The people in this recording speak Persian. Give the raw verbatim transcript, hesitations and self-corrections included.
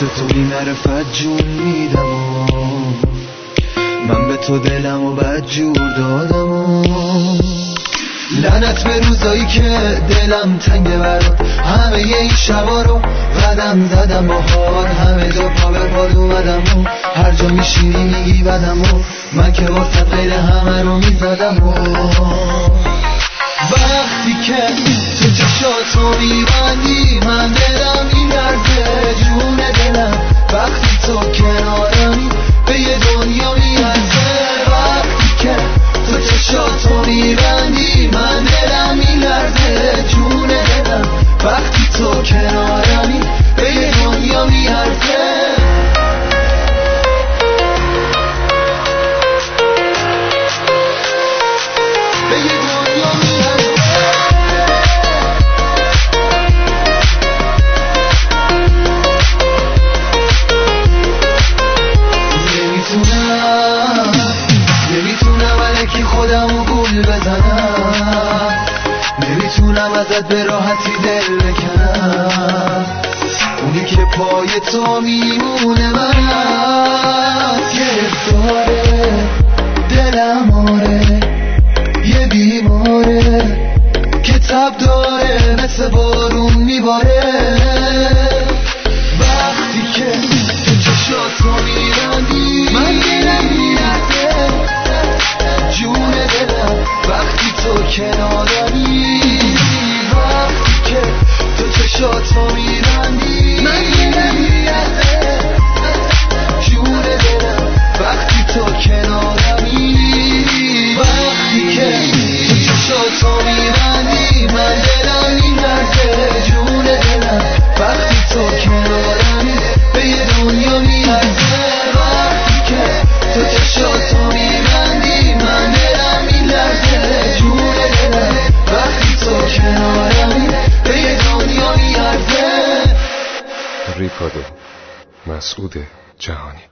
واسه تو بی معرفت جون میدم و من به تو دلم و بد جور دادم و لعنت به روزایی که دلم تنگه برات، همه ی این شبا رو قدم زدم بهار، همه جا پا به پاد اومدم و هر جا میشینی میگی بدم و من که واسه غیر همه رو میزدم و وقتی که تو چشاتو میبندی من دلم میلرزه جون دلم، وقتی تو کنارمی به یه دنیا میارزه. وقتی که تو چشاتو میبندی من دلم میلرزه جون دلم، وقتی تو کنارمی به یه دنیا میارزه. نمیتونم ازت به راحتی دل بکنم، اونی که پای تو میمونه من گرفتاره دلم آره یه بیماره که تب داره مثل بارون میباره. وقتی که تو چشاتو میبندی من دلم میلرزه جون دلم، وقتی تو کنارمی. وقتی که تو چشاتو میبندی من دلم میلرزه جون دلم، وقتی تو کنارمی. وقتی که تو چشاتو میبندی من دلم میلرزه جون دلم، وقتی تو کنارمی به یه دنیا میارزه. وقتی که تو چشاتو میبندی من دلم میلرزه جون دلم، وقتی تو کنارمی به یه دنیا میارزه. ریکادو مسعود جهانی.